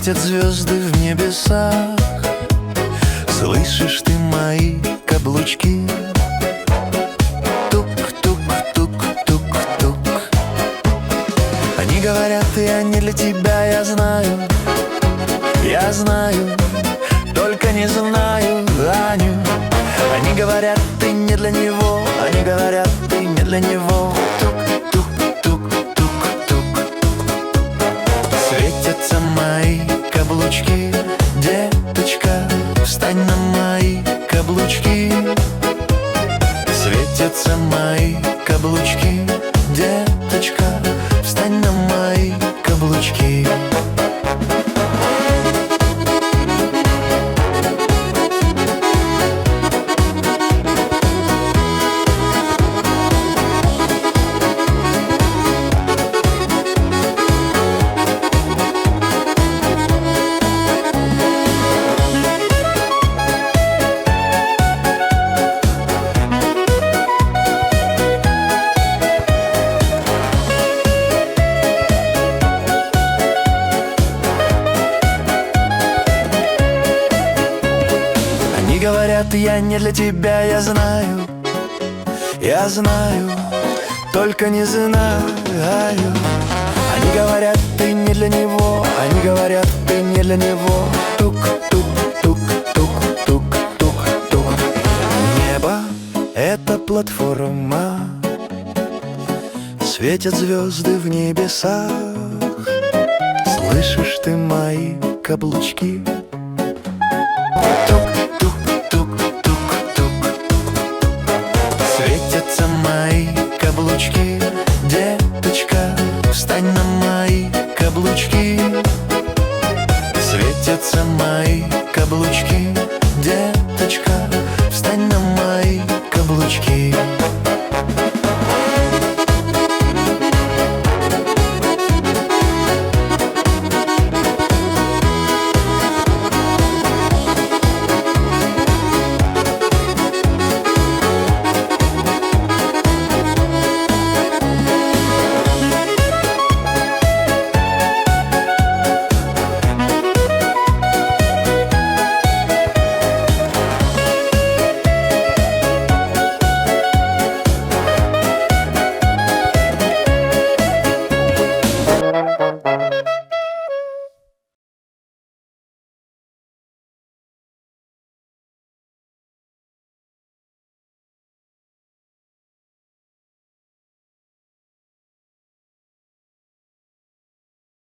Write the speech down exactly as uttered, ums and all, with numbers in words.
Светят звезды в небесах. Слышишь ты мои каблучки? Тук-тук-тук-тук-тук. Они говорят, я не для тебя, я знаю. Я знаю, только не знаю Аню. Они говорят, ты не для него. Они говорят, ты не для него. Тук-тук-тук-тук-тук. Светятся мои каблучки. Деточка, встань на мои каблучки. Светятся мои каблучки. Деточка, встань на мои каблучки. Говорят, я не для тебя, я знаю. Я знаю, только не знаю. Они говорят, ты не для него. Они говорят, ты не для него. Тук-тук-тук-тук-тук-тук. Небо — это платформа. Светят звезды в небесах. Слышишь ты мои каблучки? Светятся мои каблучки. Деточка, встань на мои каблучки. Светятся мои каблучки. Деточка, встань на мои